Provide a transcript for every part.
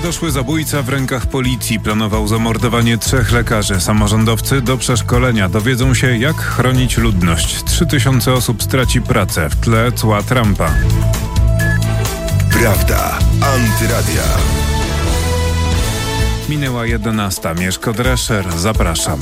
Niedoszły zabójca w rękach policji planował zamordowanie 3 lekarzy. Samorządowcy do przeszkolenia dowiedzą się, jak chronić ludność. 3000 osób straci pracę. W tle cła Trumpa. Prawda Antyradia. Minęła 11. Mieszko Drescher. Zapraszam.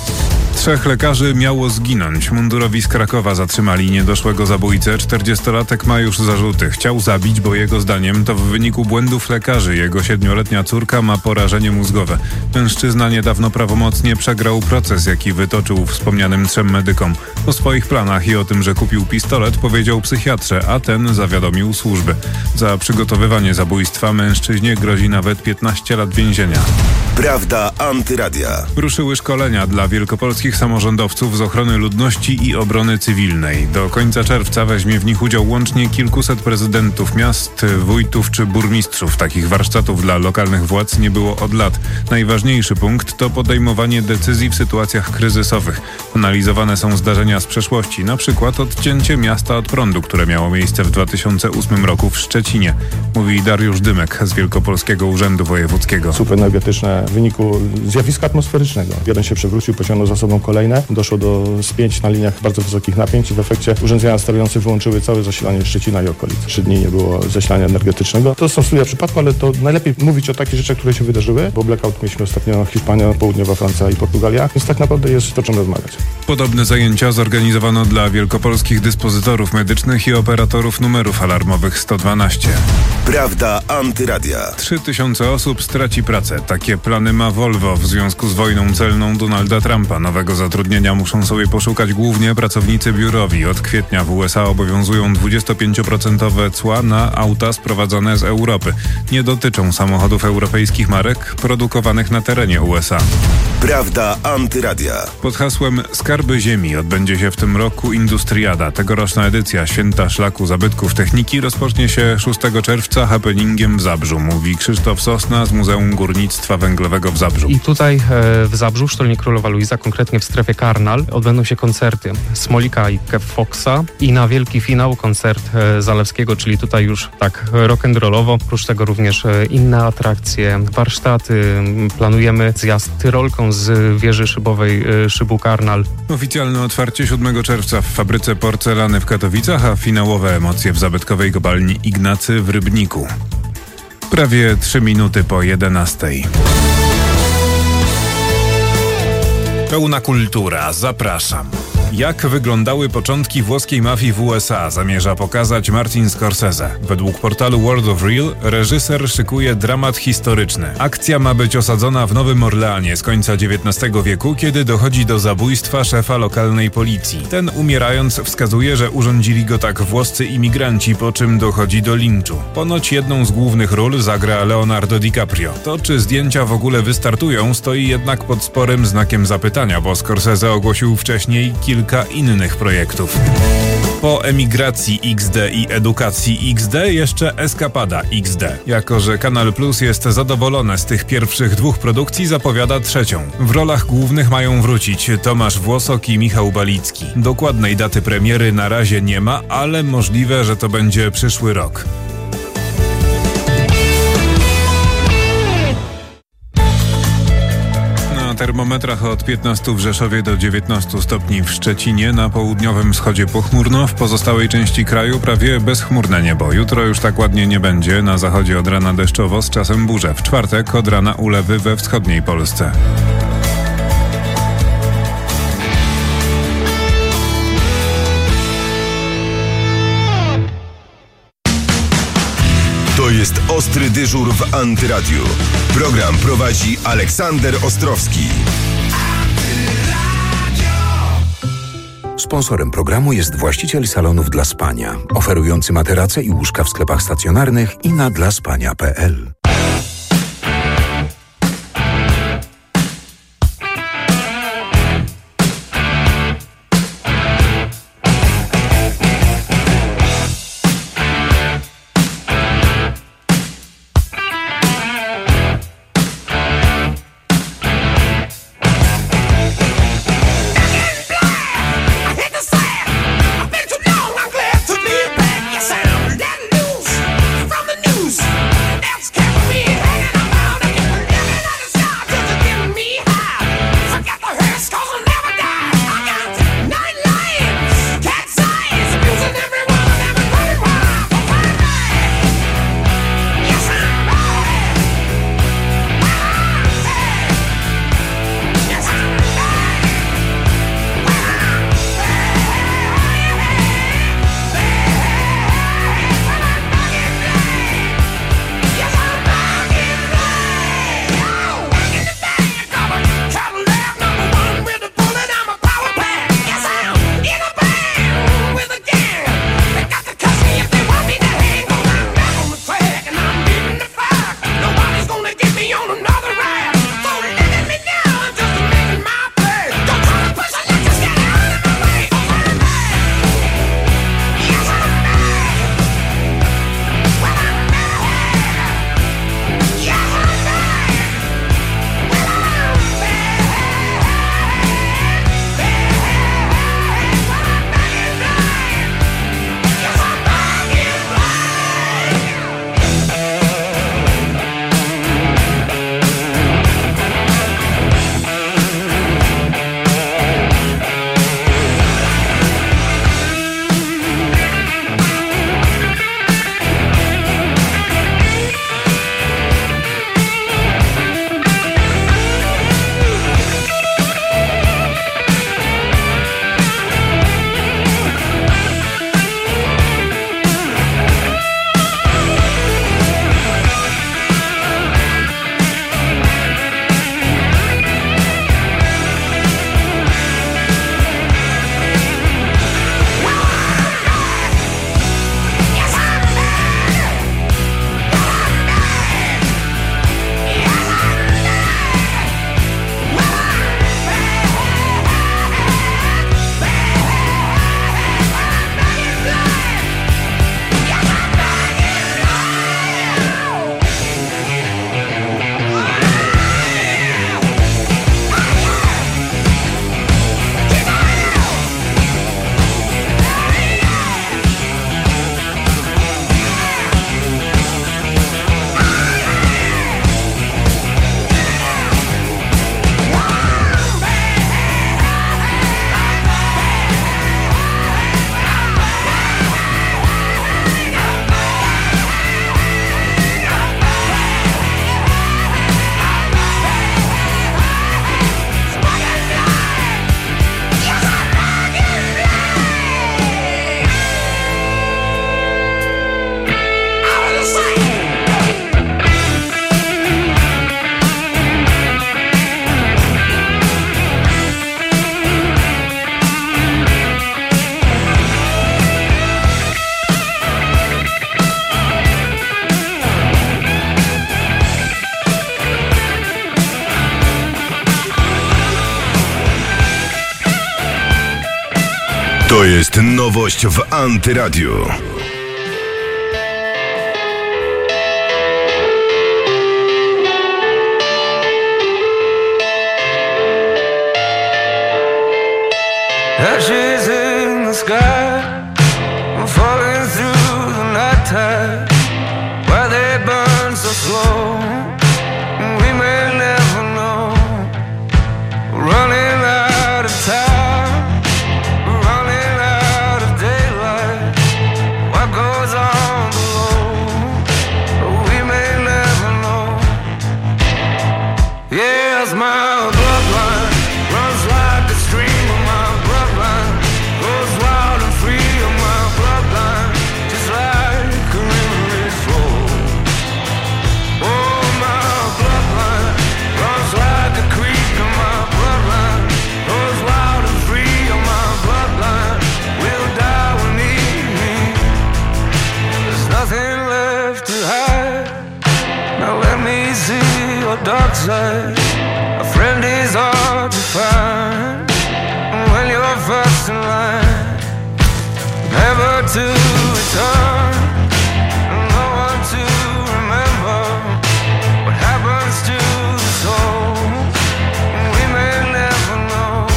3 lekarzy miało zginąć. Mundurowi z Krakowa zatrzymali niedoszłego zabójcę. 40-latek ma już zarzuty. Chciał zabić, bo jego zdaniem to w wyniku błędów lekarzy. Jego 7-letnia córka ma porażenie mózgowe. Mężczyzna niedawno prawomocnie przegrał proces, jaki wytoczył wspomnianym 3 medykom. O swoich planach i o tym, że kupił pistolet, powiedział psychiatrze, a ten zawiadomił służby. Za przygotowywanie zabójstwa mężczyźnie grozi nawet 15 lat więzienia. Prawda Antyradia. Ruszyły szkolenia dla wielkopolskich samorządowców z ochrony ludności i obrony cywilnej. Do końca czerwca weźmie w nich udział łącznie kilkuset prezydentów miast, wójtów czy burmistrzów. Takich warsztatów dla lokalnych władz nie było od lat. Najważniejszy punkt to podejmowanie decyzji w sytuacjach kryzysowych. Analizowane są zdarzenia z przeszłości, na przykład odcięcie miasta od prądu, które miało miejsce w 2008 roku w Szczecinie. Mówi Dariusz Dymek z Wielkopolskiego Urzędu Wojewódzkiego. Słupy energetyczne w wyniku zjawiska atmosferycznego. Jeden się przewrócił, pociągnął za sobą kolejne. Doszło do spięć na liniach bardzo wysokich napięć. W efekcie urządzenia sterujące wyłączyły całe zasilanie Szczecina i okolic. 3 dni nie było zasilania energetycznego. To są studia przypadku, ale to najlepiej mówić o takich rzeczach, które się wydarzyły, bo blackout mieliśmy ostatnio Hiszpania, Południowa Francja i Portugalia, więc tak naprawdę jest o czym rozmawiać. Podobne zajęcia zorganizowano dla wielkopolskich dyspozytorów medycznych i operatorów numerów alarmowych 112. Prawda Antyradia. 3000 osób straci pracę. Takie plany ma Volvo w związku z wojną celną Donalda Trumpa. Nowego zatrudnienia muszą sobie poszukać głównie pracownicy biurowi. Od kwietnia w USA obowiązują 25% cła na auta sprowadzane z Europy. Nie dotyczą samochodów europejskich marek produkowanych na terenie USA. Prawda Antyradia. Pod hasłem Skarby Ziemi odbędzie się w tym roku Industriada. Tegoroczna edycja Święta Szlaku Zabytków Techniki rozpocznie się 6 czerwca happeningiem w Zabrzu, mówi Krzysztof Sosna z Muzeum Górnictwa Węglowego w Zabrzu. I tutaj w Zabrzu, Sztolni Królowa Luiza, konkretnie w strefie Karnal, odbędą się koncerty Smolika i Kev Foxa i na wielki finał koncert Zalewskiego, czyli tutaj już tak rock'n'rollowo. Oprócz tego również inne atrakcje, warsztaty. Planujemy zjazd tyrolką z wieży szybowej Szybu Karnal. Oficjalne otwarcie 7 czerwca w fabryce porcelany w Katowicach, a finałowe emocje w zabytkowej kopalni Ignacy w Rybniku. Prawie 3 minuty po 11. Pełna kultura. Zapraszam. Jak wyglądały początki włoskiej mafii w USA, zamierza pokazać Martin Scorsese. Według portalu World of Real reżyser szykuje dramat historyczny. Akcja ma być osadzona w Nowym Orleanie z końca XIX wieku, kiedy dochodzi do zabójstwa szefa lokalnej policji. Ten, umierając, wskazuje, że urządzili go tak włoscy imigranci, po czym dochodzi do linczu. Ponoć jedną z głównych ról zagra Leonardo DiCaprio. To, czy zdjęcia w ogóle wystartują, stoi jednak pod sporym znakiem zapytania, bo Scorsese ogłosił wcześniej kilka innych projektów. Po Emigracji XD i Edukacji XD jeszcze Eskapada XD. Jako że Kanal Plus jest zadowolone z tych pierwszych 2 produkcji, zapowiada 3. W rolach głównych mają wrócić Tomasz Włosok i Michał Balicki. Dokładnej daty premiery na razie nie ma, ale możliwe, że to będzie przyszły rok. Na termometrach od 15 w Rzeszowie do 19 stopni w Szczecinie, na południowym wschodzie pochmurno, w pozostałej części kraju prawie bezchmurne niebo. Jutro już tak ładnie nie będzie, na zachodzie od rana deszczowo z czasem burze. W czwartek od rana ulewy we wschodniej Polsce. To jest Ostry Dyżur w Antyradiu. Program prowadzi Aleksander Ostrowski. Sponsorem programu jest właściciel salonów dla spania, oferujący materace i łóżka w sklepach stacjonarnych i na dlaspania.pl. From the news, that's jest nowość w Antyradiu. Ashes in the sky, falling through the night tide. Why they burn so slow, we may never know. Running out of time, running out of daylight. What goes on below, we may never know. Yes, my bloodline runs like a stream of my bloodline, goes wild and free of my bloodline, just like a river it flows. Oh, my bloodline runs like a creek of my bloodline, goes wild and free of my bloodline, will die with me. There's nothing left to hide. Now let me see your dark side. A friend is hard to find when you're first in line, never to return, no one to remember what happens to the soul, we may never know.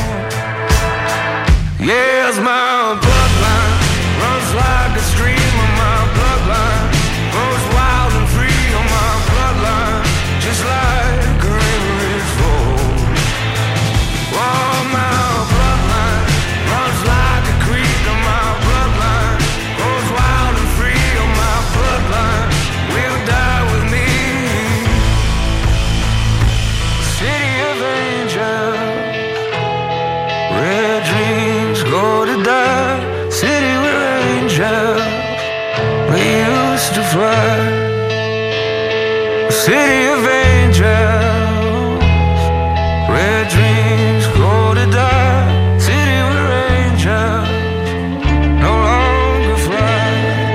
Yes, my bloodline runs like a stream of my bloodline, goes wild and free on my bloodline, just like a river it flows. Oh, my bloodline runs like a creek on my bloodline, goes wild and free on my bloodline, will die with me. City of angels, where dreams go to die. City where angels we used to fly. City of angels, where dreams go to die. City where angels no longer fly.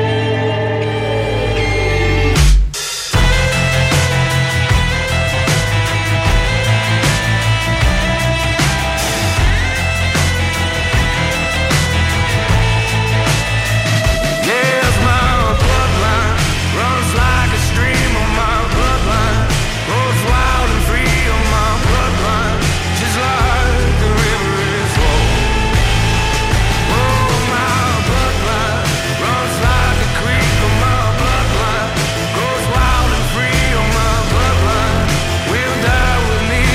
Yes, my bloodline runs like a stream of my bloodline, goes wild and free on my bloodline, just like the river it flows. Oh, my bloodline runs like a creek on my bloodline, goes wild and free on my bloodline, will die with me.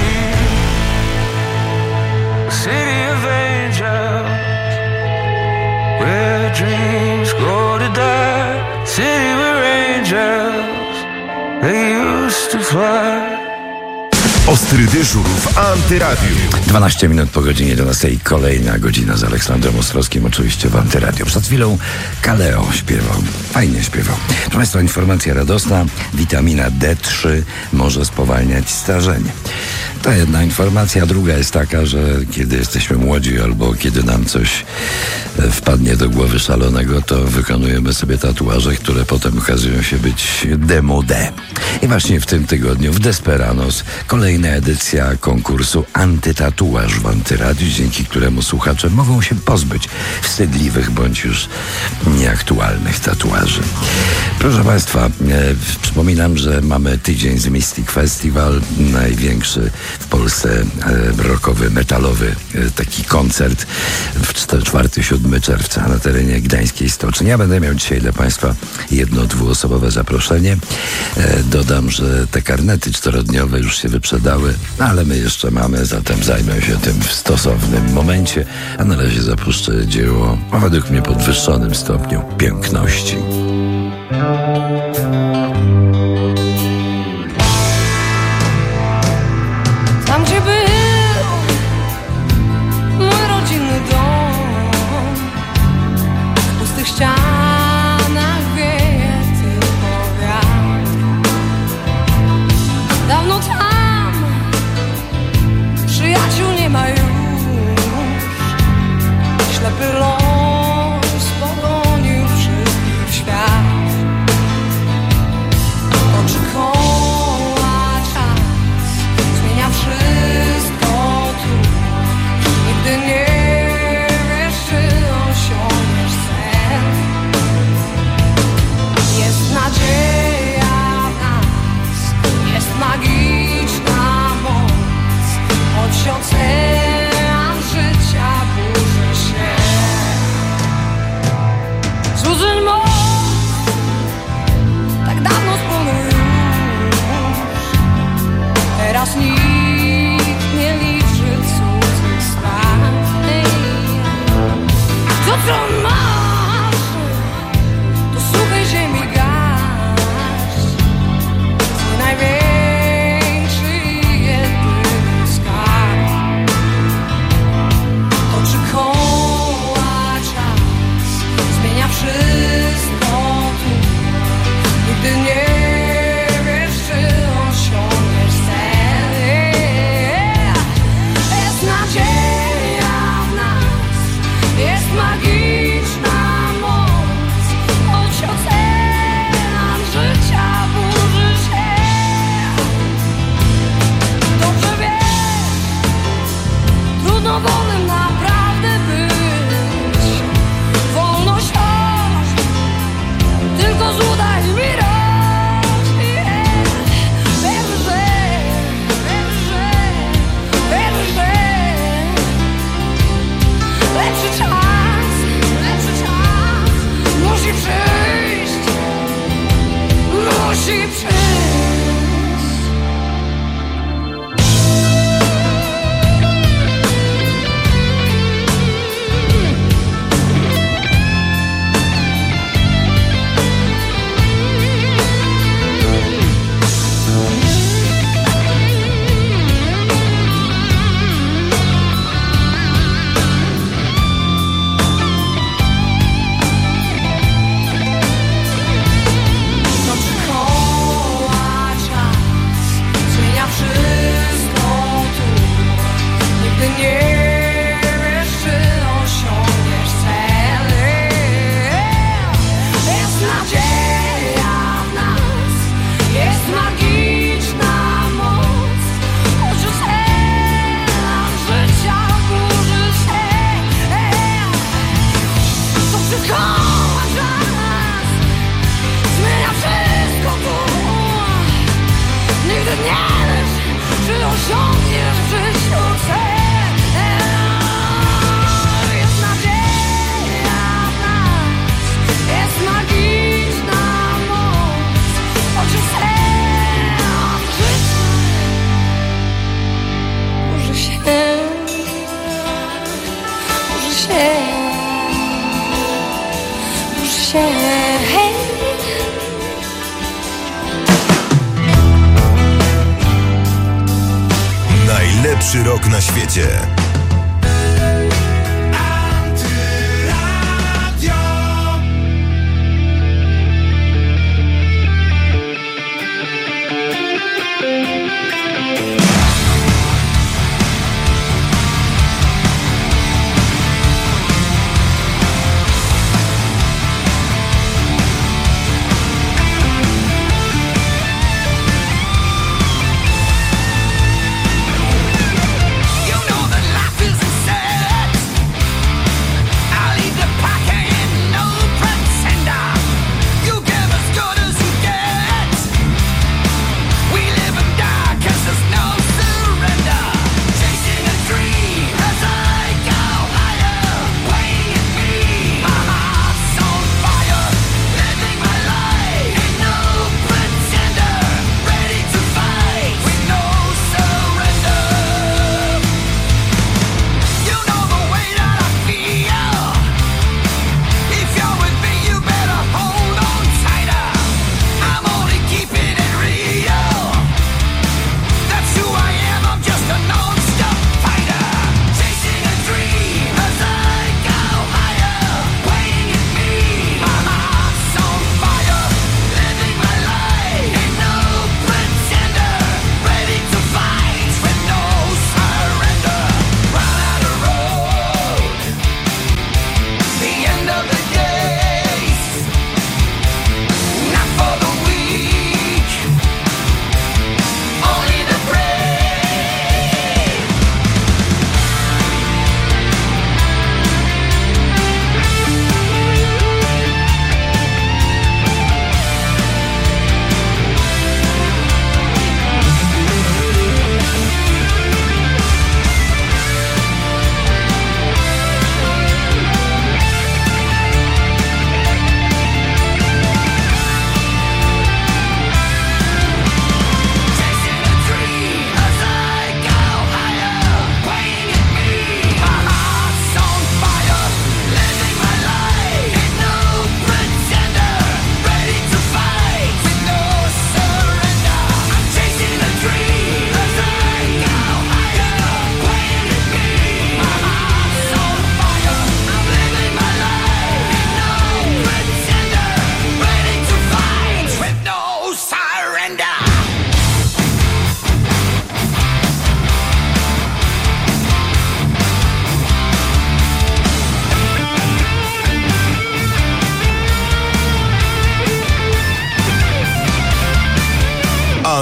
City of angels, where dreams go to die. City where angels they used to fly. Ostry dyżur w Antyradiu. 12 minut po godzinie 11. Kolejna godzina z Aleksandrem Ostrowskim, oczywiście w Antyradiu. Przed chwilą Kaleo śpiewał. Fajnie śpiewał. Proszę Państwa, informacja radosna. Witamina D3 może spowalniać starzenie. To jedna informacja. Druga jest taka, że kiedy jesteśmy młodzi albo kiedy nam coś wpadnie do głowy szalonego, to wykonujemy sobie tatuaże, które potem okazują się być démodé. I właśnie w tym tygodniu w Desperanos kolejna edycja konkursu Antytatuaż w Antyradiu, dzięki któremu słuchacze mogą się pozbyć wstydliwych bądź już nieaktualnych tatuaży. Proszę Państwa, przypominam, że mamy tydzień z Mystic Festival, największy w Polsce rockowy, metalowy taki koncert w 4-7 czerwca na terenie Gdańskiej Stoczni. Ja będę miał dzisiaj dla Państwa 1-2-osobowe zaproszenie. Dodam, że te karnety 4-dniowe już się wyprzedały, ale my jeszcze mamy, zatem zajmę się tym w stosownym momencie, a na razie zapuszczę dzieło o według mnie podwyższonym stopniu piękności. Tam, gdzie był mój rodzinny dom, w pustych ścianach wieje tylko wiatr. Dawno tam przyjaciół nie ma już, ślepy los pogonił wszystko. Najlepszy rok na świecie. You know the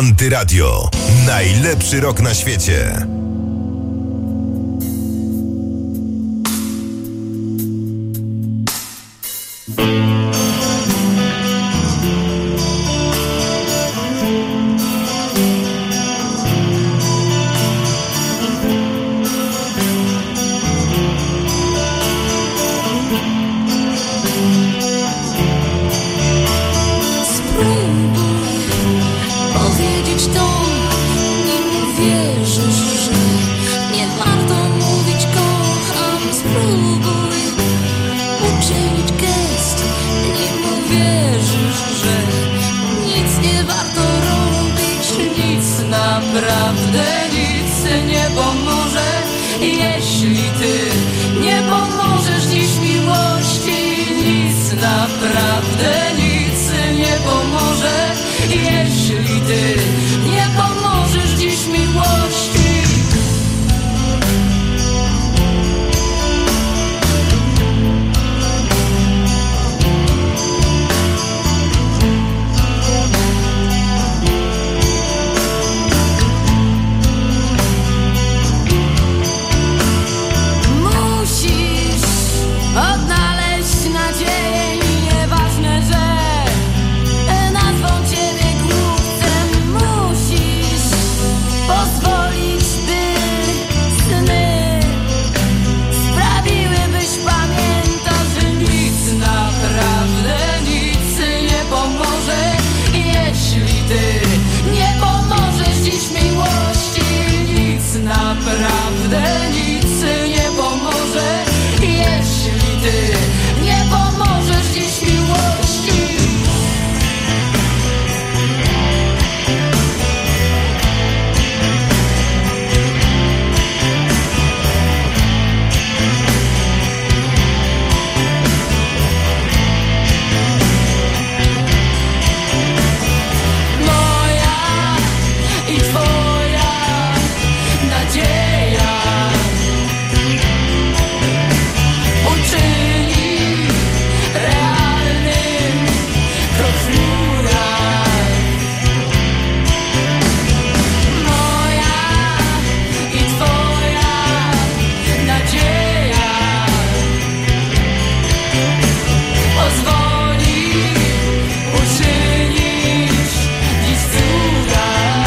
Antyradio. Najlepszy rok na świecie. Naprawdę nic nie pomoże, jeśli ty nie pomożesz dziś miłości. Nic naprawdę nic nie pomoże, jeśli ty nie pomożesz dziś miłości. Naprawdę nic nie pomoże, jeśli ty nie pomożesz dziś miłości. Moja i twoja nadzieja uczyni realnym krok w murach. Moja i twoja nadzieja pozwoli uczynić dziś cuda.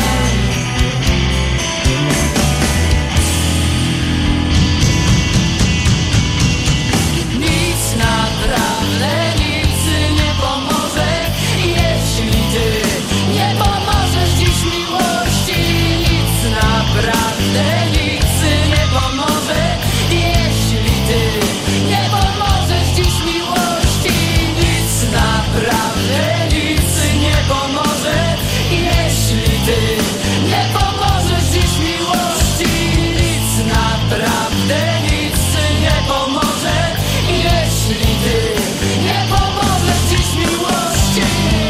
Nic naprawdę nic nie pomoże, jeśli ty nie pomożesz dziś miłości. Nic naprawdę nic nie pomoże, jeśli ty nie pomożesz dziś miłości. Nic naprawdę nic nie pomoże, jeśli ty nie pomożesz dziś miłości. Nic naprawdę nic nie pomoże, jeśli ty nie pomożesz dziś miłości.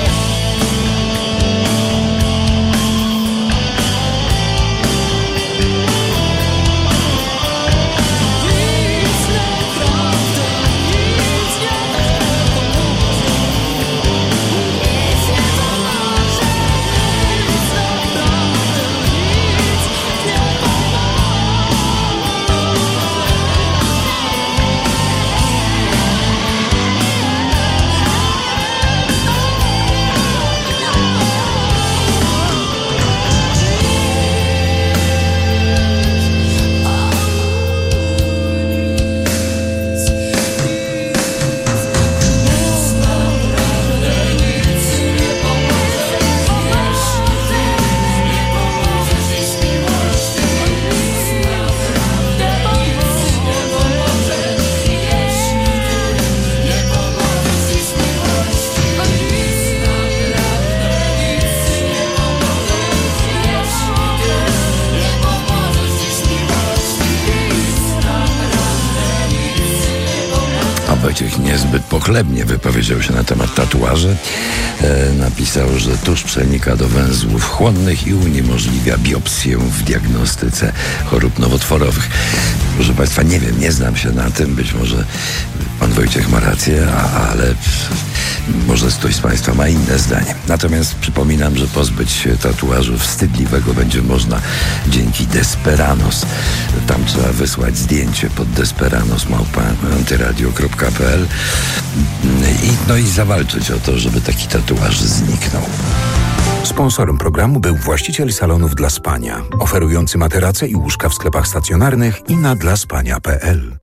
Nic naprawdę nic nie pomoże. Nic nie pomoże. Nic naprawdę nic nie Wojciech niezbyt pochlebnie wypowiedział się na temat tatuaży. Napisał, że tusz przenika do węzłów chłonnych i uniemożliwia biopsję w diagnostyce chorób nowotworowych. Proszę Państwa, nie wiem, nie znam się na tym, być może Pan Wojciech ma rację, ale może ktoś z Państwa ma inne zdanie. Natomiast przypominam, że pozbyć się tatuażu wstydliwego będzie można dzięki Desperanos. Tam trzeba wysłać zdjęcie pod desperanos@antyradio.pl i zawalczyć o to, żeby taki tatuaż zniknął. Sponsorem programu był właściciel salonów dla spania, oferujący materace i łóżka w sklepach stacjonarnych i na dlaspania.pl.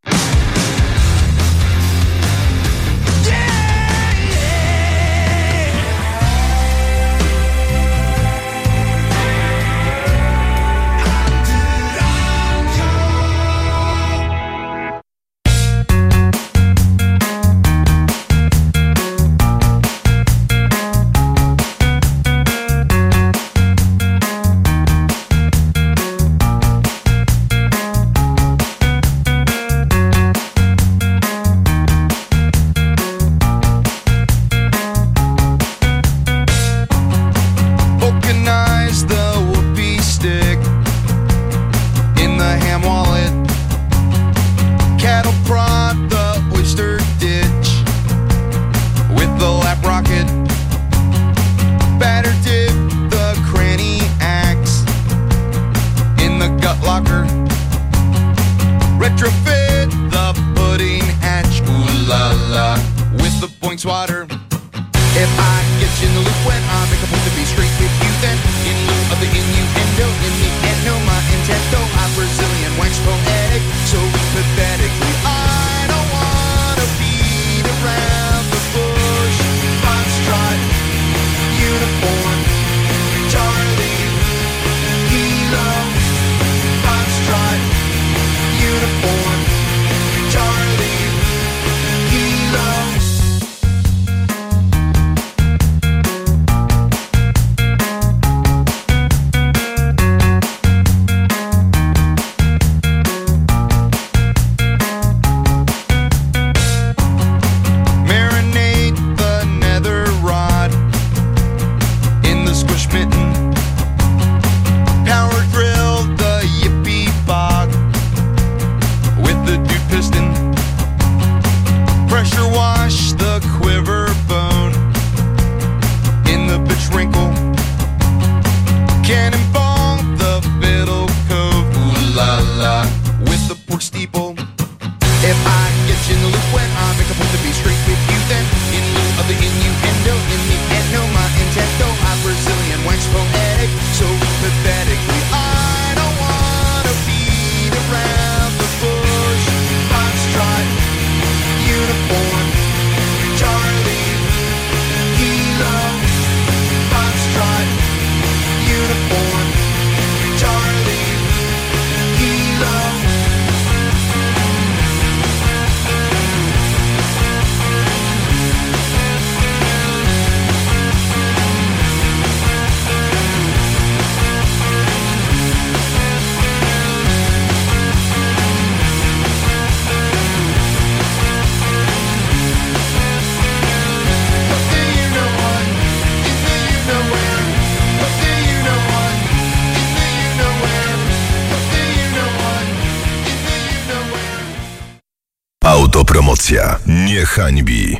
Autopromocja nie hańbi.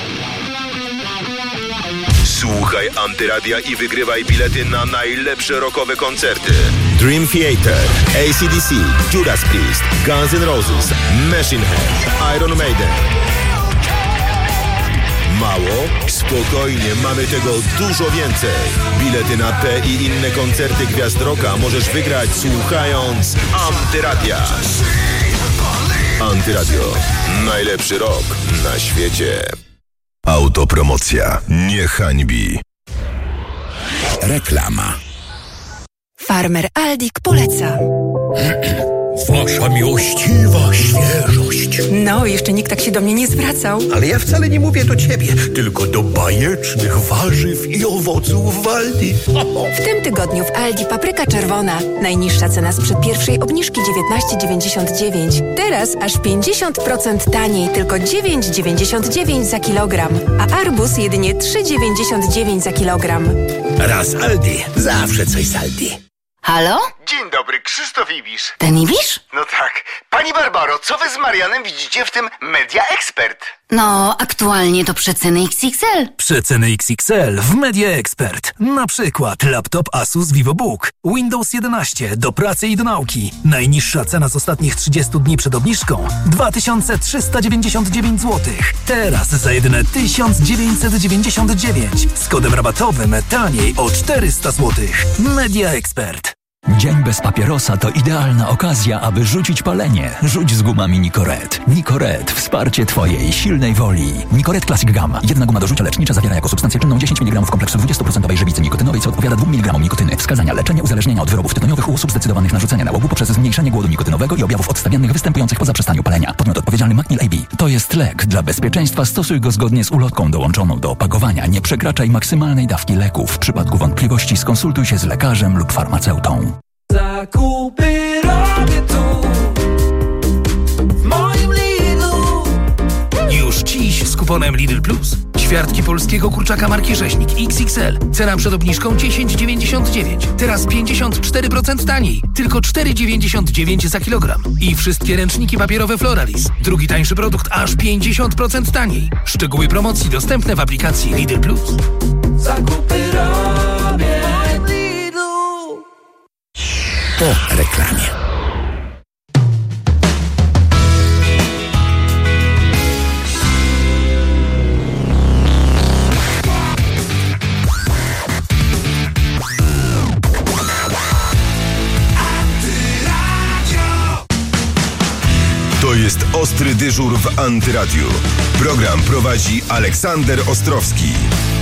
Słuchaj Antyradia i wygrywaj bilety na najlepsze rockowe koncerty. Dream Theater, AC/DC, Judas Priest, Guns N' Roses, Machine Head, Iron Maiden. Mało? Spokojnie, mamy tego dużo więcej. Bilety na te i inne koncerty gwiazd rocka możesz wygrać słuchając Antyradia. Antyradio. Najlepszy rock na świecie. Autopromocja nie hańbi. Reklama. Farmer Aldik poleca. Wasza miłościwa świeżość. No, jeszcze nikt tak się do mnie nie zwracał. Ale ja wcale nie mówię do ciebie, tylko do bajecznych warzyw i owoców Waldi. W tym tygodniu w Aldi papryka czerwona. Najniższa cena sprzed pierwszej obniżki 19,99. Teraz aż 50% taniej, tylko 9,99 za kilogram. A arbuz jedynie 3,99 za kilogram. Raz Aldi, zawsze coś z Aldi. Halo? Dzień Dzień dobry, Krzysztof Ibisz. Ten Ibisz? No tak. Pani Barbaro, co wy z Marianem widzicie w tym Media Expert? No, aktualnie to przeceny XXL. Przeceny XXL w Media Expert. Na przykład laptop Asus VivoBook, Windows 11 do pracy i do nauki. Najniższa cena z ostatnich 30 dni przed obniżką 2399 zł. Teraz za jedyne 1999 z kodem rabatowym taniej o 400 zł. Media Expert. Dzień bez papierosa to idealna okazja, aby rzucić palenie. Rzuć z gumami Nicoret. Nicoret. Wsparcie Twojej silnej woli. Nicoret Classic Gum. Jedna guma do rzucia lecznicza zawiera jako substancję czynną 10 mg kompleksu 20% żywicy nikotynowej, co odpowiada 2 mg nikotyny. Wskazania: leczenie uzależnienia od wyrobów tytoniowych u osób zdecydowanych na rzucenie nałogu poprzez zmniejszenie głodu nikotynowego i objawów odstawiennych występujących po zaprzestaniu palenia. Podmiot odpowiedzialny Macmil AB. To jest lek. Dla bezpieczeństwa stosuj go zgodnie z ulotką dołączoną do opakowania. Nie przekraczaj maksymalnej dawki leku. W przypadku wątpliwości skonsultuj się z lekarzem lub farmaceutą. Zakupy robię tu, w moim Lidlu. Już dziś z kuponem Lidl Plus. Ćwiartki polskiego kurczaka marki Rzeźnik XXL. Cena przed obniżką 10,99. Teraz 54% taniej. Tylko 4,99 za kilogram. I wszystkie ręczniki papierowe Floralis. Drugi tańszy produkt aż 50% taniej. Szczegóły promocji dostępne w aplikacji Lidl Plus. Zakupy robię. Po reklamie. To jest Ostry Dyżur w Antyradiu. Program prowadzi Aleksander Ostrowski.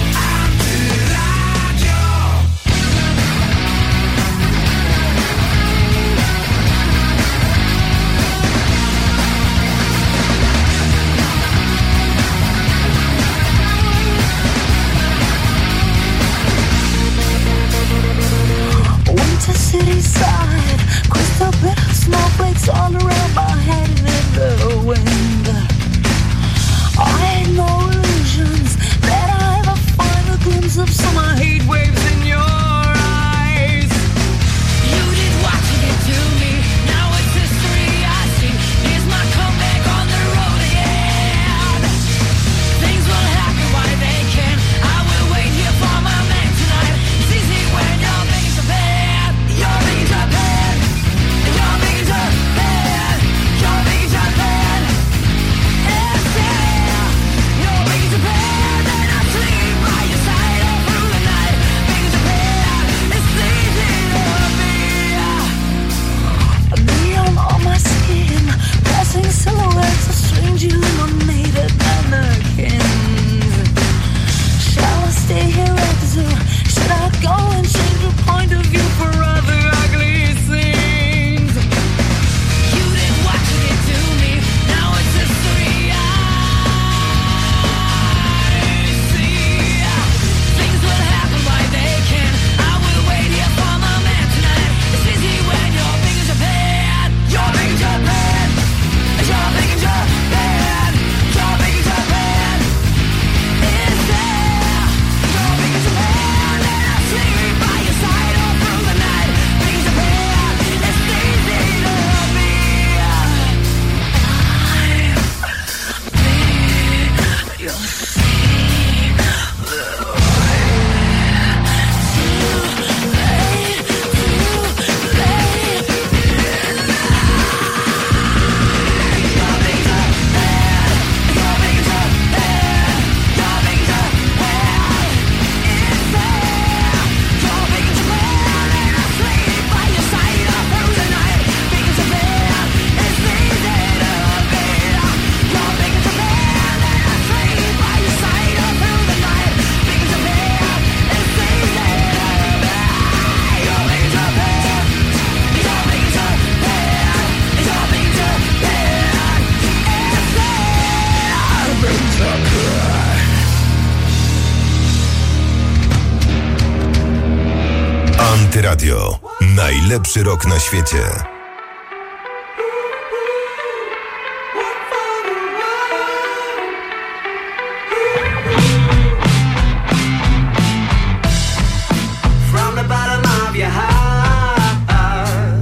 City side, crystal bit of snowflakes all around my head and in the wind. I had no illusions that I ever find a glimpse of summer heat waves in your eyes. You did what you did to me, now it's history I see. Here's my comeback on the road again. Things will happen while they can. I will wait here for my man tonight. It's easy when your things are bad. You're big Japan. You're big Japan. You're big Japan. It's there. You're big Japan. And I sleep by your side all through the night. Big Japan. It's easy to be. Neon on my skin, passing silhouettes of strange illuminated mannequins. Shall I stay here at the zoo? Should I go and change your point of view for other ugly things? You did what you did to me, now it's history I see. Things will happen while they can. I will wait here for my man tonight. It's easy when you're big as Japan. You're big as Japan. You're big as Japan. You're big as Japan. It's there. You're big as Japan. And I sleep by your side all through the night. Big as Japan. It's easy to be. You'll see the Antyradio. Najlepszy rok na świecie. From the bottom of your heart,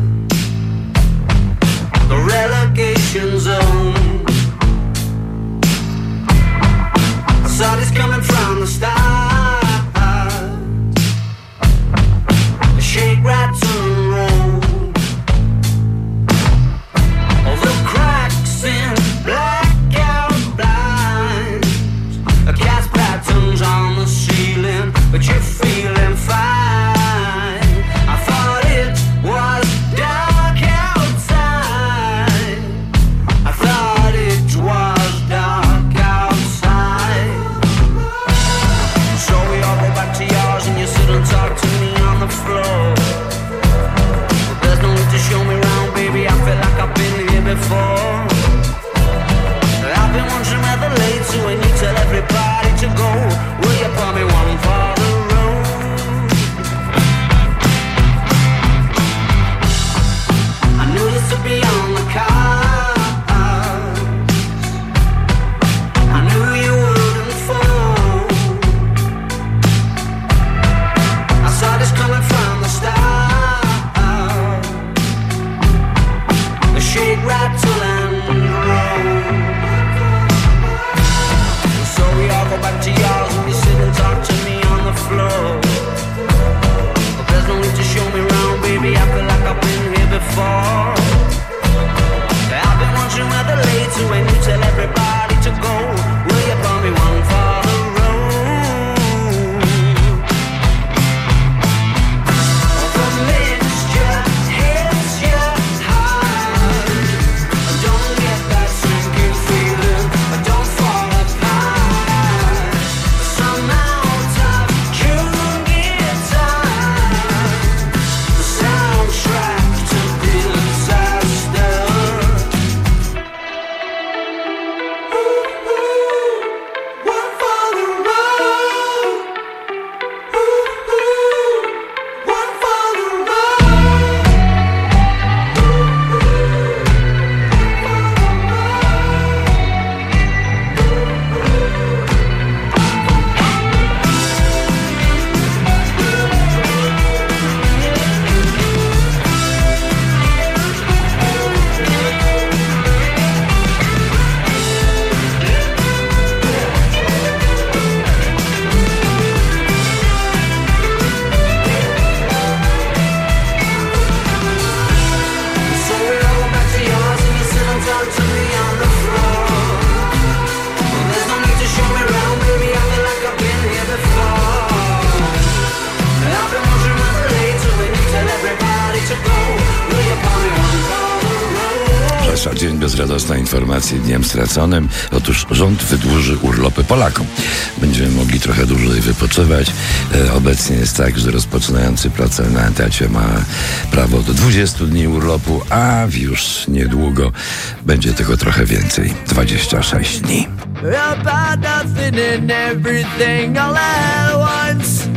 więc radosna informacja dniem straconym. Otóż rząd wydłuży urlopy Polakom. Będziemy mogli trochę dłużej wypoczywać. Obecnie jest tak, że rozpoczynający pracę na etacie ma prawo do 20 dni urlopu, a już niedługo będzie tego trochę więcej. 26 dni. About nothing and everything all at once.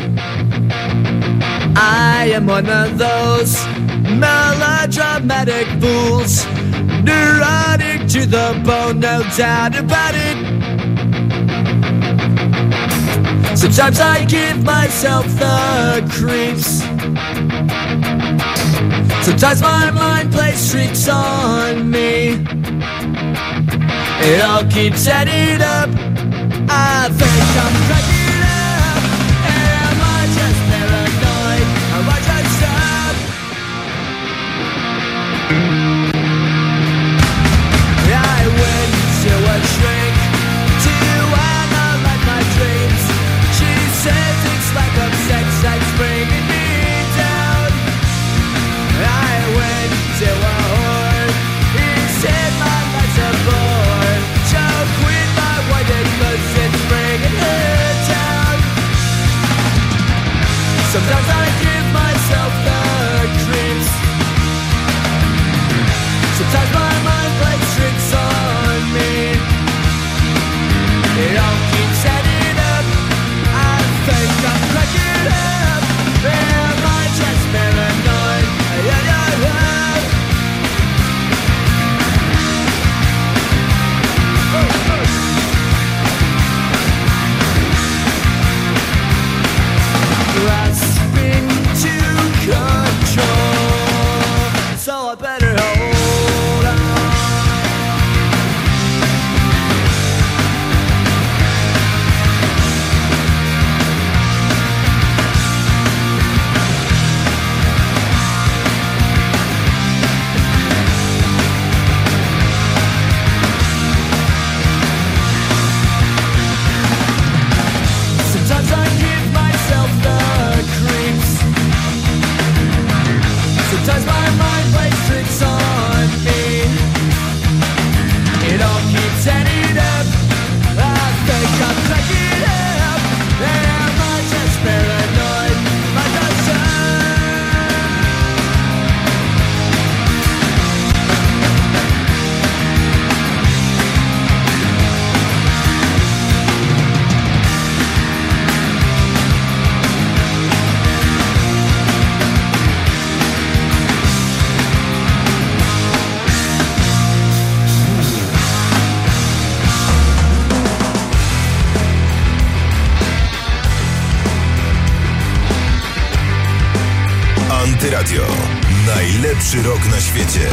I am one of those melodramatic fools, neurotic to the bone, no doubt about it. Sometimes I give myself the creeps. Sometimes my mind plays tricks on me. It all keeps adding up. I think I'm cracking up. Am I just paranoid? Am I just up? I went to a shrink to analyze my dreams. She says it's like a sex that's bringing me down. I went to a whore. He said my life's a bore. Choke with my wife because it's bringing her down. Sometimes I give myself the creeps. Sometimes my mind plays tricks on me. It all keeps adding up. I think I'm cracking up. Am I just paranoid? Yeah, yeah, yeah. Grasping to control, so I better hold on. Sometimes I give myself the creeps. Sometimes my mind plays tricks on me. It all keeps adding up. I think I'm cracking up. Am I just paranoid? Am I just Antyradio. Najlepszy rok na świecie.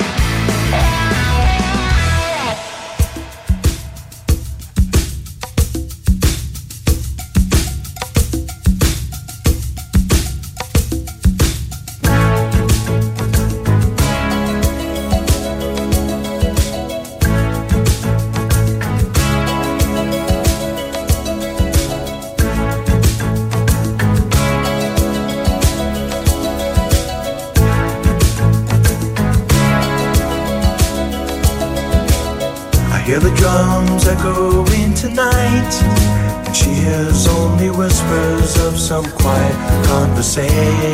Hear the drums echoing tonight, and she hears only whispers of some quiet conversation.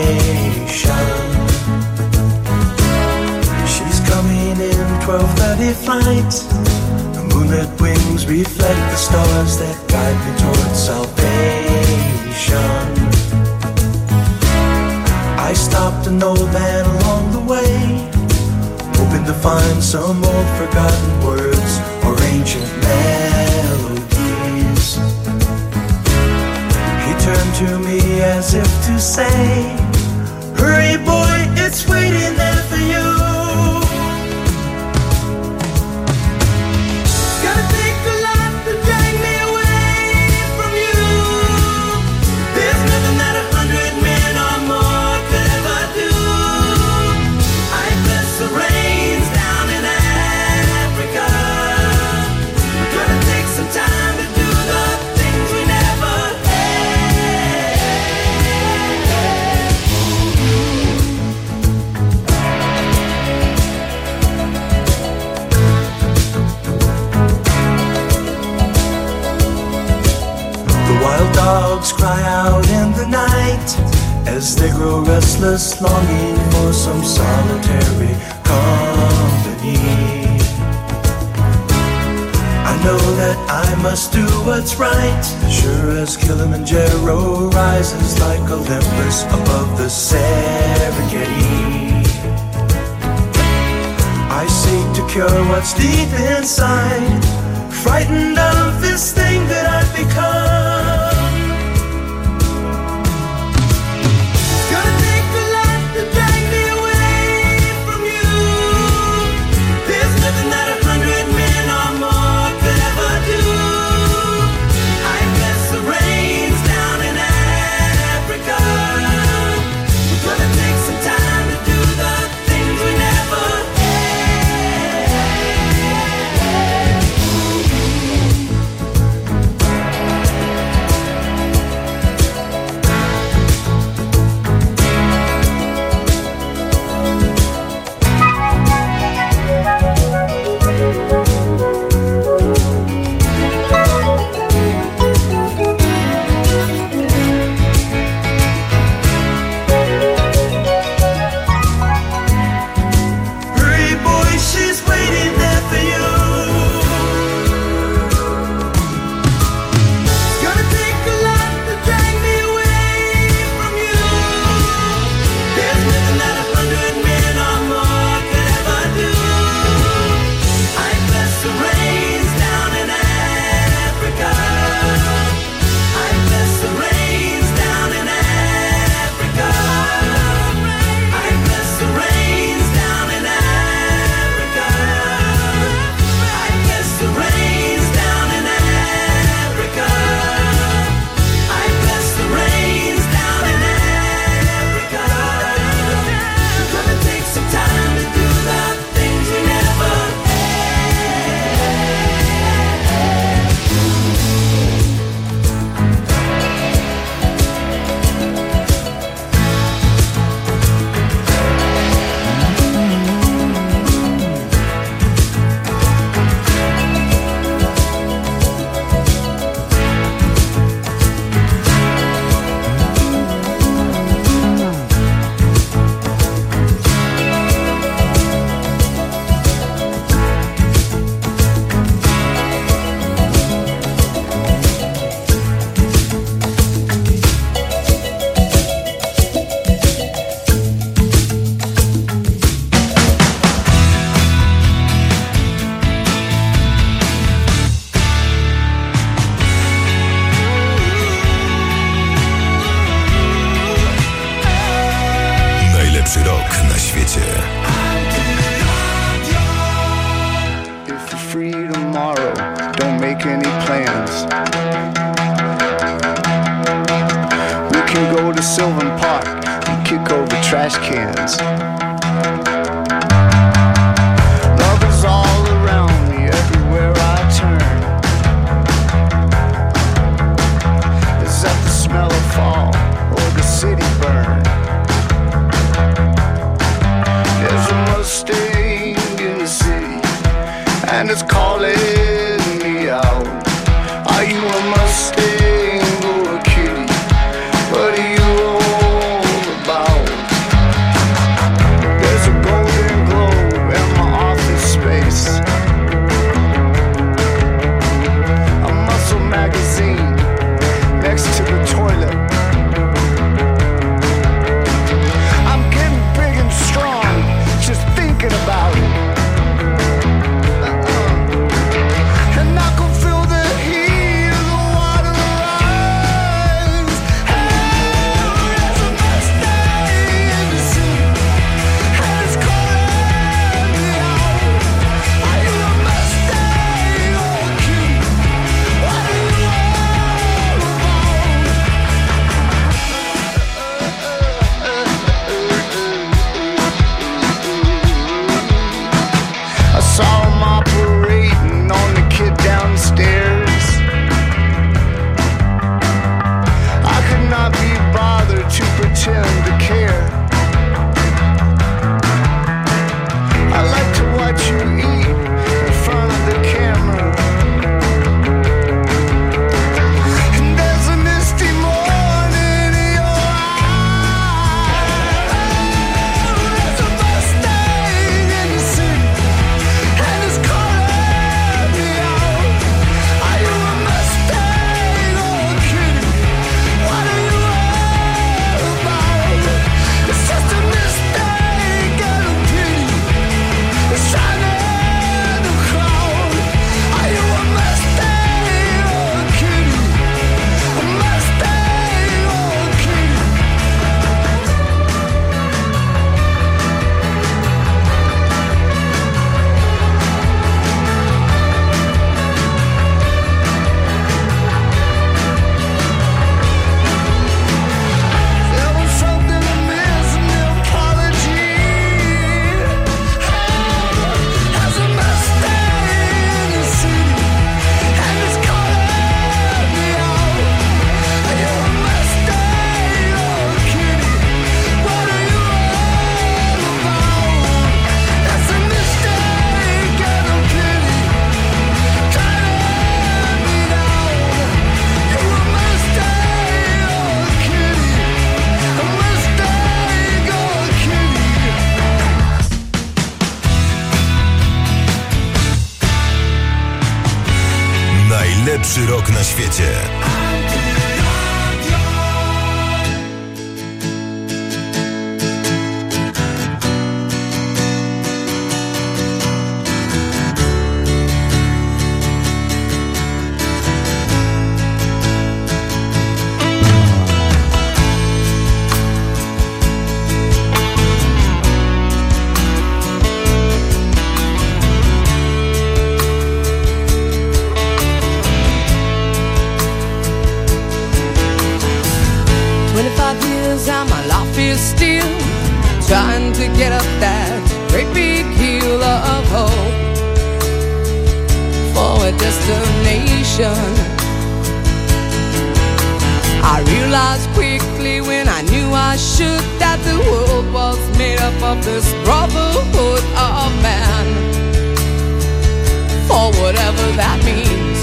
She's coming in 12:30 flight. The moonlit wings reflect the stars that guide me towards salvation. I stopped an old man along the way, hoping to find some old forgotten words or ancient melodies. He turned to me as if to say, hurry boy, it's waiting there for you. Gotta take a lot to drag me away from you. There's nothing that 100 men or more could ever do. I bless the rains down in Africa. Gonna take some time to do the things we never had. cry out in the night as they grow restless, longing for some solitary company. I know that I must do what's right, sure as Kilimanjaro rises like Olympus above the Serengeti. I seek to cure what's deep inside, frightened of this thing that I've become. It's gonna take a lot to drag me away from you. There's nothing that 100 men or more could ever do. I guess the rain's down in Africa. We're gonna take some time to do the things we never najlepszy rok na świecie. Trying to get up that great big hill of hope for a destination. I realized quickly when I knew I should that the world was made up of this brotherhood of man, for whatever that means.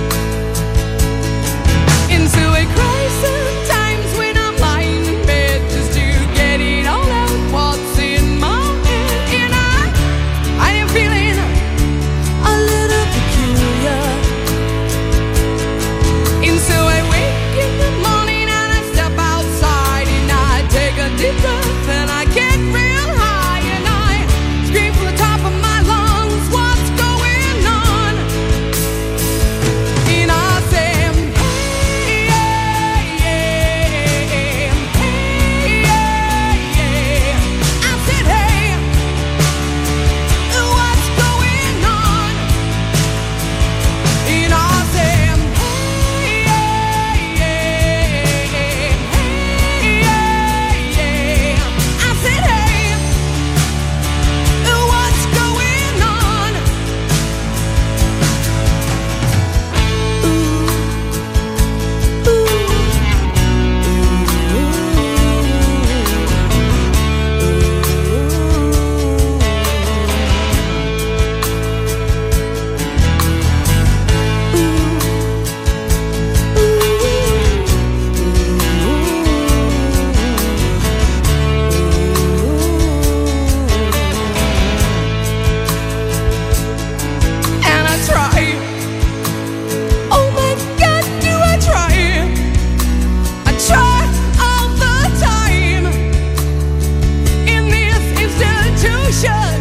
Into a crisis times when I'm lying in bed just to get it all out. What's in my head, and I am feeling a little peculiar. And so I wake in the morning and I step outside and I take a deep breath and I get real high and I scream from the top of my lungs, what's going on? And I say, hey, yeah, yeah, hey, yeah, yeah. I said, hey, what's going on? And I said, hey, yeah, yeah, hey, yeah, yeah. I said, hey, what's going on? And I try. Oh my God, do I try? I try all the time in this institution.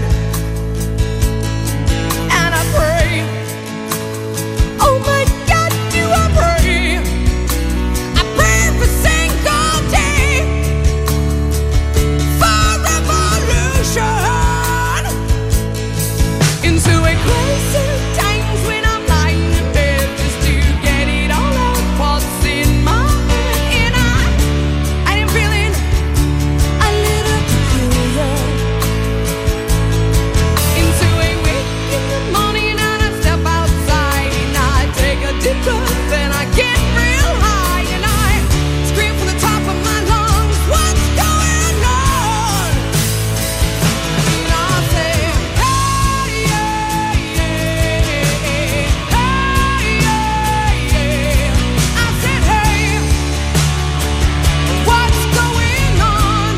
And I pray. Oh my God, do I pray? I pray every single day for revolution. Into a crisis times when I'm lying in bed just to get it all out. What's in my head, and I am feeling a little peculiar. Into a wake in the morning and I step outside and I take a deep breath and I get real high and I scream from the top of my lungs, what's going on? And I say, hey, yeah, yeah, hey, yeah, yeah. I said, hey, what's going on?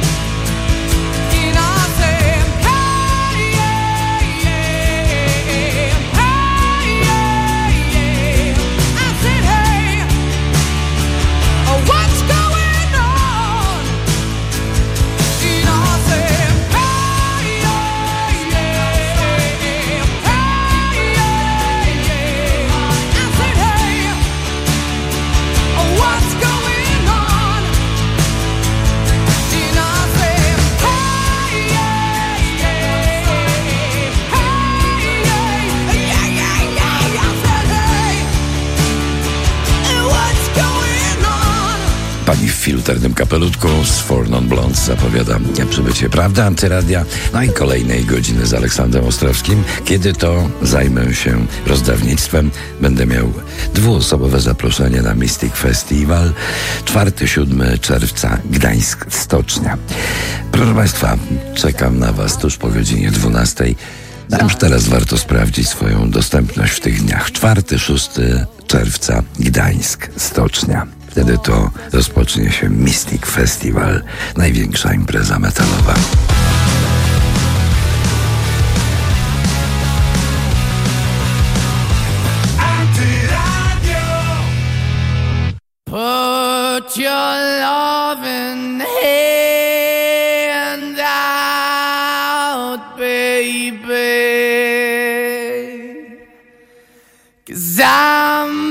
And I said, hey, yeah, yeah, hey, yeah, yeah. I said, hey, what's going on? And I said, hey, yeah, yeah, hey, yeah, yeah. I said, hey, what's going on? And I said, hey, yeah, yeah, hey, yeah, yeah, yeah. I said, hey, what's going on? Pani w filuternym kapelutku z Four Non Blondes zapowiada przybycie Prawda Antyradia, no i kolejnej godziny z Aleksandrem Ostrowskim. Kiedy to zajmę się rozdawnictwem, będę miał dwuosobowe zaproszenie na Mystic Festival 4-7 czerwca Gdańsk Stocznia. Proszę Państwa, czekam na Was tuż po godzinie 12. Już teraz warto sprawdzić swoją dostępność w tych dniach. 4-6 czerwca Gdańsk Stocznia. Wtedy to rozpocznie się Mystic Festival, największa impreza metalowa. Antyradio. put your loving hand out, baby, 'cause I'm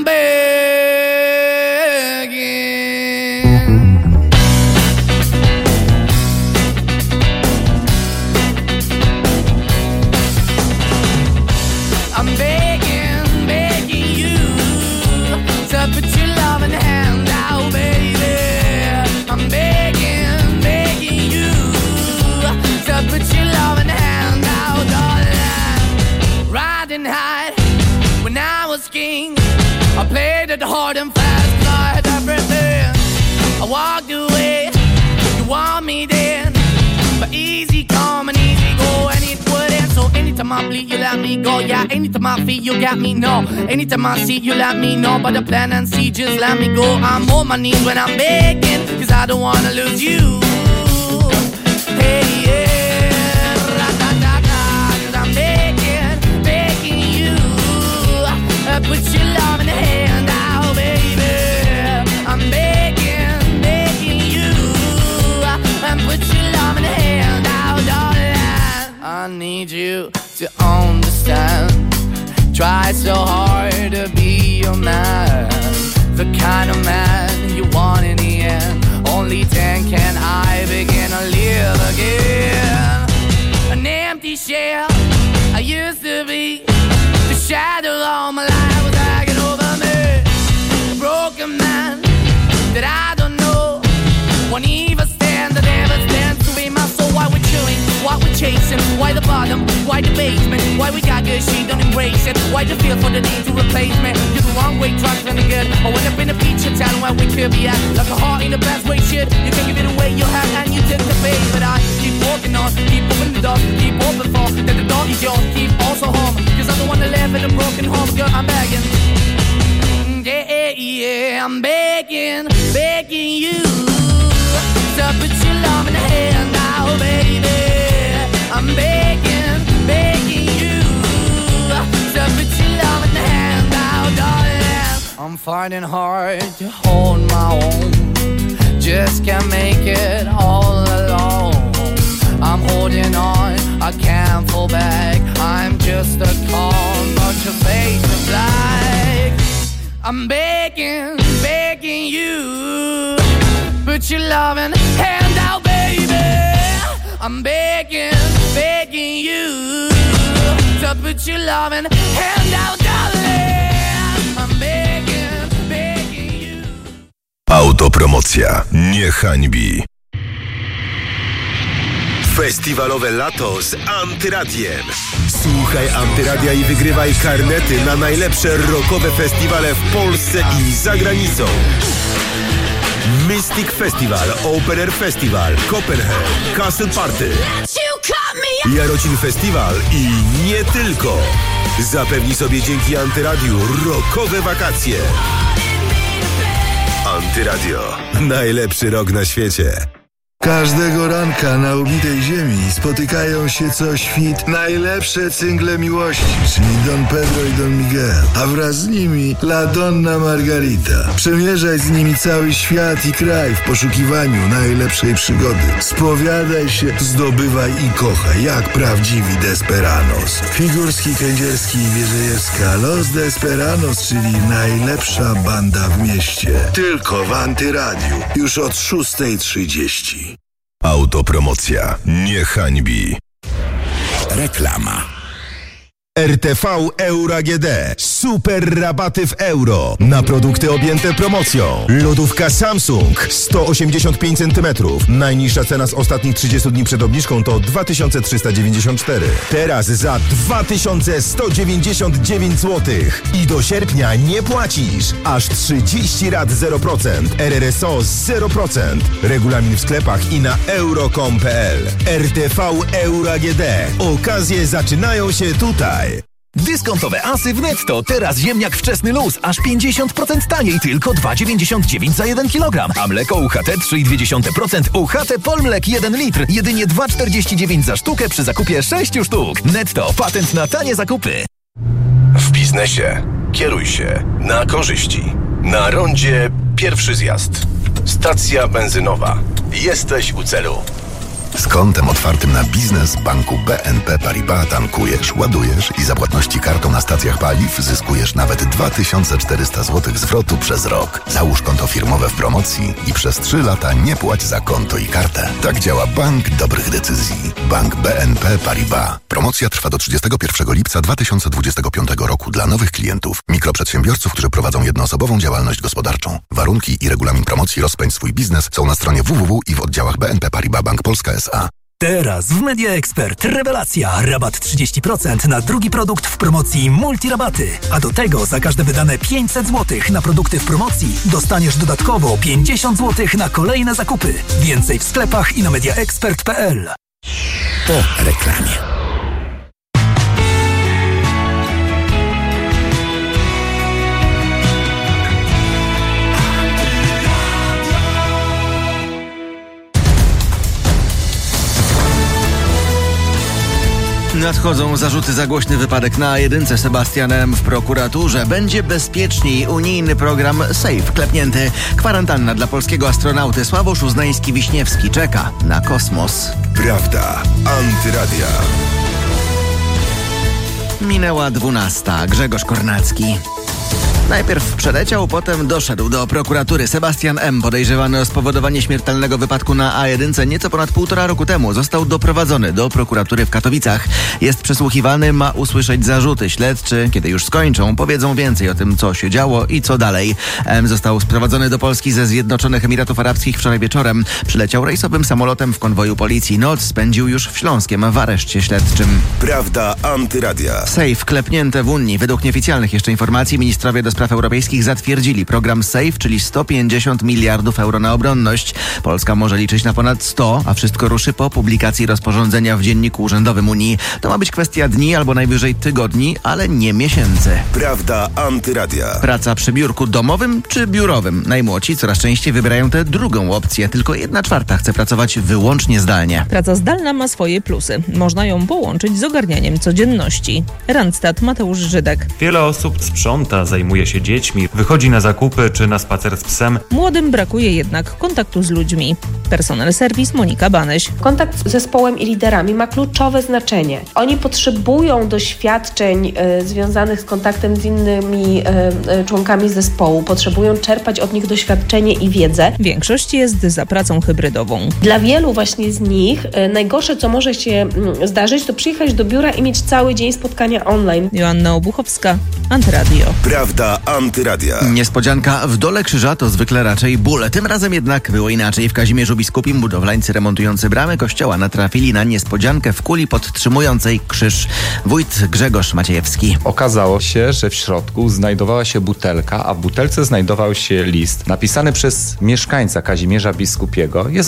I played it hard and fast, 'cause I had everything. I walked away, you want me then, but easy come and easy go, and it wouldn't. So anytime I bleed, you let me go. Yeah, anytime I feel, you got me, no. Anytime I see, you let me know. But the plan and see, just let me go. I'm on my knees when I'm begging, 'cause I don't wanna lose you. Hey, yeah, ra-da-da-da, 'cause I'm begging, begging you. Put your love in the hand out, baby. I'm begging, begging you. And put your love in the hand out, darling. I need you to understand. Try so hard to be your man, the kind of man you want in the end. Only then can I begin to live again. An empty shell I used to be. The shadow all my life was hanging over me. A broken man that I don't know. Won't even stand, that never stands to be my soul. Why we're chewing, why we're chasing, why the bottom, why the basement, why we got good, she don't embrace it. Why the feel for the need to replace me? You're the wrong way, trying to good. I went up in a feature town where we could be at. Like a heart in the best way, shit. You can give it away, you have, and you take the bait. But I keep walking on, keep opening the door, keep open for that the door is yours, keep also home. 'Cause I'm the one that live in a broken home, girl, I'm begging. Yeah, yeah, I'm begging, begging you to put your love in the hand now, baby. I'm begging, begging you to put your love in the hand now, darling. I'm fighting hard to hold my own, just can't make it all alone. I'm holding on, I can't fall back. I'm just a call, but your face is black. I'm begging, begging you, put your loving hand out, baby. I'm begging, begging you, to put your loving hand out, darling. I'm begging, begging you. Autopromocja nie hańbi. Festiwalowe lato z Antyradiem. Słuchaj Antyradia i wygrywaj karnety na najlepsze rockowe festiwale w Polsce i za granicą. Mystic Festival, Open Air Festival, Copenhagen, Castle Party, Jarocin Festival i nie tylko. Zapewnij sobie dzięki Antyradiu rockowe wakacje. Antyradio. Najlepszy rok na świecie. Każdego ranka na ubitej ziemi spotykają się co świt najlepsze single miłości, czyli Don Pedro i Don Miguel, a wraz z nimi La Donna Margarita. Przemierzaj z nimi cały świat i kraj w poszukiwaniu najlepszej przygody. Spowiadaj się, zdobywaj i kochaj jak prawdziwi desperanos. Figurski, Kędzierski i Wierzejewska, Los Desperanos, czyli najlepsza banda w mieście. Tylko w Antyradiu, już od 6:30. Autopromocja nie hańbi. Reklama. RTV Euro AGD. Super rabaty w euro na produkty objęte promocją. Lodówka Samsung 185 cm. Najniższa cena z ostatnich 30 dni przed obniżką to 2394. Teraz za 2199 zł. I do sierpnia nie płacisz. Aż 30 rat 0%. RRSO 0%. Regulamin w sklepach i na euro.com.pl. RTV Euro AGD. Okazje zaczynają się tutaj. Dyskontowe asy w Netto. Teraz ziemniak wczesny luz. Aż 50% taniej. Tylko 2,99 za 1 kg. A mleko UHT 3,2%. UHT Polmlek 1 litr. Jedynie 2,49 za sztukę przy zakupie 6 sztuk. Netto. Patent na tanie zakupy. W biznesie kieruj się na korzyści. Na rondzie pierwszy zjazd. Stacja benzynowa. Jesteś u celu. Z kontem otwartym na biznes banku BNP Paribas tankujesz, ładujesz i za płatności kartą na stacjach paliw zyskujesz nawet 2400 zł zwrotu przez rok. Załóż konto firmowe w promocji i przez 3 lata nie płać za konto i kartę. Tak działa bank dobrych decyzji. Bank BNP Paribas. Promocja trwa do 31 lipca 2025 roku dla nowych klientów, mikroprzedsiębiorców, którzy prowadzą jednoosobową działalność gospodarczą. Warunki i regulamin promocji Rozpędź swój biznes są na stronie www i w oddziałach BNP Paribas Bank Polska S.A. Teraz w Media Expert rewelacja. Rabat 30% na drugi produkt w promocji Multirabaty. A do tego za każde wydane 500 zł na produkty w promocji dostaniesz dodatkowo 50 zł na kolejne zakupy. Więcej w sklepach i na mediaexpert.pl. Po reklamie. Nadchodzą zarzuty za głośny wypadek na A1 Sebastian M. w prokuraturze. Będzie bezpieczniej. Unijny program SAFE klepnięty. Kwarantanna dla polskiego astronauty. Sławosz Uznański-Wiśniewski czeka na kosmos. Prawda. Antyradia. Minęła 12. Grzegorz Kornacki. Najpierw przeleciał, potem doszedł do prokuratury. Sebastian M., podejrzewany o spowodowanie śmiertelnego wypadku na A1 nieco ponad 1,5 roku temu, został doprowadzony do prokuratury w Katowicach. Jest przesłuchiwany, ma usłyszeć zarzuty. Śledczy, kiedy już skończą, powiedzą więcej o tym, co się działo i co dalej. M. został sprowadzony do Polski ze Zjednoczonych Emiratów Arabskich wczoraj wieczorem. Przyleciał rejsowym samolotem w konwoju policji. Noc spędził już w Śląskiem w areszcie śledczym. Prawda. Antyradia. SAFE klepnięte w Unii. Według nieoficjalnych jeszcze informacji ministrowie do spraw europejskich zatwierdzili program SAFE, czyli 150 miliardów euro na obronność. Polska może liczyć na ponad 100, a wszystko ruszy po publikacji rozporządzenia w Dzienniku Urzędowym Unii. To ma być kwestia dni albo najwyżej tygodni, ale nie miesięcy. Prawda. Antyradia. Praca przy biurku domowym czy biurowym? Najmłodsi coraz częściej wybierają tę drugą opcję. Tylko 1/4 chce pracować wyłącznie zdalnie. Praca zdalna ma swoje plusy. Można ją połączyć z ogarnianiem codzienności. Randstad, Mateusz Żydek. Wiele osób sprząta, zajmuje się dziećmi, wychodzi na zakupy czy na spacer z psem. Młodym brakuje jednak kontaktu z ludźmi. Personel serwis, Monika Banyś. Kontakt z zespołem i liderami ma kluczowe znaczenie. Oni potrzebują doświadczeń związanych z kontaktem z innymi członkami zespołu. Potrzebują czerpać od nich doświadczenie i wiedzę. Większość jest za pracą hybrydową. Dla wielu właśnie z nich najgorsze, co może się zdarzyć, to przyjechać do biura i mieć cały dzień spotkania online. Joanna Obuchowska, Antyradio. Prawda. Antyradia. Niespodzianka w Dole Krzyża to zwykle raczej ból. Tym razem jednak było inaczej. W Kazimierzu Biskupim budowlańcy remontujący bramy kościoła natrafili na niespodziankę w kuli podtrzymującej krzyż. Wójt Grzegorz Maciejewski. Okazało się, że w środku znajdowała się butelka, a w butelce znajdował się list napisany przez mieszkańca Kazimierza Biskupiego. Jest